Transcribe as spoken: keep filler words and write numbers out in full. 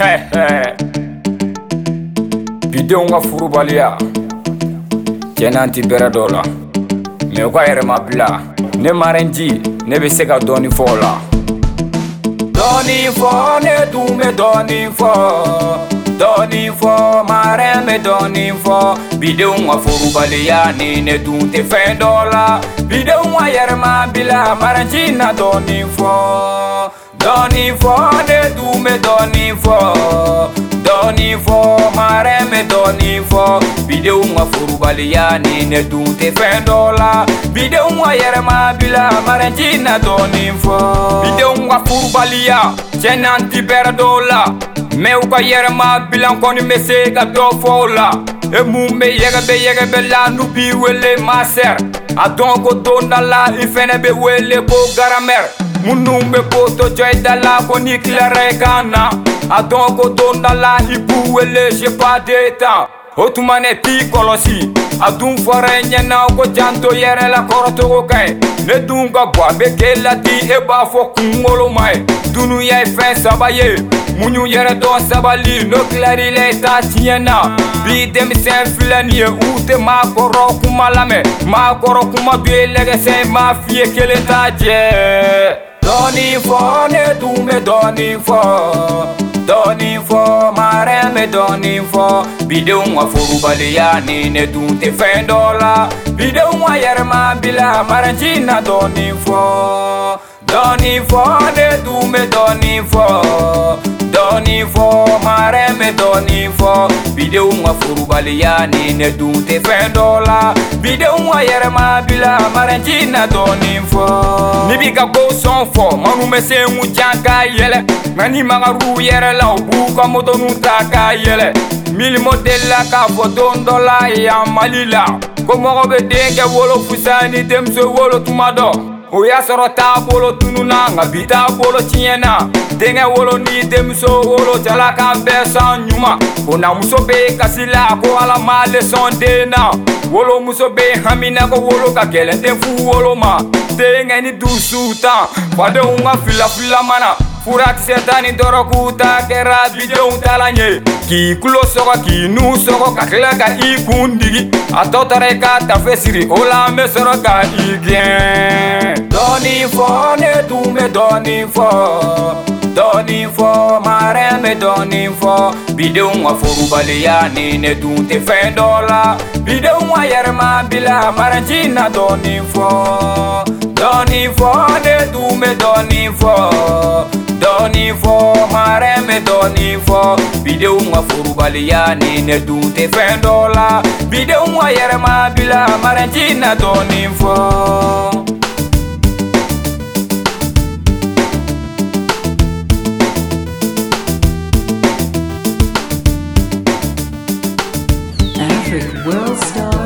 Bidenw ka furubaliya cɛ n'an ti bɛrɛ dɔ la mais u ka yɛrɛma bila ne marenji ne bɛ se ka dɔɔni fɔ o la. Dɔɔni fɔ ne dun bɛ dɔɔni fɔ dɔɔni fɔ marɛn bɛ dɔɔni fɔ bidenw ka furubaliya ni ne dun tɛ fɛn dɔ la bidenw ka yɛrɛma bila marenji na dɔɔni fɔ dɔɔni fɔ ne dun bɛ dɔɔni fɔ dɔɔni fɔ marɛn bɛ dɔɔni fɔ bidenw ka furubaliya ni ne dun tɛ fɛn dɔ la bidenw ka yɛrɛma bila marenji na dɔɔni fɔ bidenw ka furubaliya cɛ n'an ti bɛrɛ dɔ la mais u ka yɛrɛma bila kɔni bɛ se ka dɔ fɔ o la e mun bɛ yɛgɛbɛ yɛgɛbɛ la n'u b'i wele ma sɛr a dɔn ko don dɔ la i fɛnɛ bɛ wele ko garamɛr minnu bɛ poto jɔ i da la ko n'i tilara i kan na a dɔn ko don dɔ la i b'u wele j'ai pas de temps o tuma ne t'i kɔlɔsi a dun fɔra e ɲɛna ko janto yɛrɛ la kɔrɔcogo ka ɲi ne dun ka bɔ a bɛ k'e ladi e b'a fɔ kunkolo ma ye dunuya ye fɛn saba ye muɲu yɛrɛ dɔn sabali n'o tilar'i la i t'a tiɲɛ na bi denmisɛn filɛ nin ye u tɛ maakɔrɔ kuma lamɛn maakɔrɔ kuma dun ye lɛgɛsɛn m'a f'i ye kelen t'a jɛ dɔɔni fɔ ne dun bɛ dɔɔni fɔ dɔɔni fɔ marɛn bɛ dɔɔni fɔ bidenw ka furubaliya ni ne dun tɛ fɛn dɔ la bidenw ka yɛrɛma bila marenji na dɔɔni fɔ dɔɔni fɔ ne dun bɛ dɔɔni fɔ dɔɔni fɔ marɛn bɛ dɔɔni fɔ bidenw ka furubaliya ni ne dun tɛ fɛn dɔ la bidenw ka yɛrɛma bila marenji na dɔɔni fɔ ni bi ka ko sɔn fɔ manu bɛ se ŋu jan k'a yɛlɛ nka ni magaru yɛrɛ la u b'u ka motonu ta k'a yɛlɛ milimo delila k'a fɔ don dɔ la yan mali la ko mɔgɔ bɛ den kɛ wolo fusa ni denmuso wolo tuma dɔ o y'a sɔrɔ taabolo tununa nka bi taabolo tiɲɛna denkɛ wolo ni denmuso wolo jala kan bɛɛ sɔn ɲuman o na muso bɛ kasi la ko ala m'ale sɔn den na wolomuso bɛ hamina ko wolo ka gɛlɛn den fu wolo ma denkɛ ni dusu tan fadenw ka filafila mana furakisɛ ta ni dɔrɔku ta kɛra bidenw talan ye k'i kulo sɔgɔ k'i nu sɔgɔ ka tila ka i kun digi a tɔ taara i ka tafe siri o la an bɛ sɔrɔ ka i gɛn dɔɔni fɔ ne dun bɛ dɔɔni fɔ dɔɔni fɔ marɛn bɛ dɔɔni fɔ bidenw ka furubaliya ni ne dun tɛ fɛn dɔ la bidenw ka yɛrɛma bila marenji na dɔɔni fɔ dɔɔni fɔ ne dun bɛ dɔɔni fɔ dɔɔni fɔ marɛn bɛ dɔɔni fɔ bidenw ka furubaliya ni ne dun tɛ fɛn dɔ la bidenw ka yɛrɛma bila marenji na dɔɔni fɔ. Afric World Star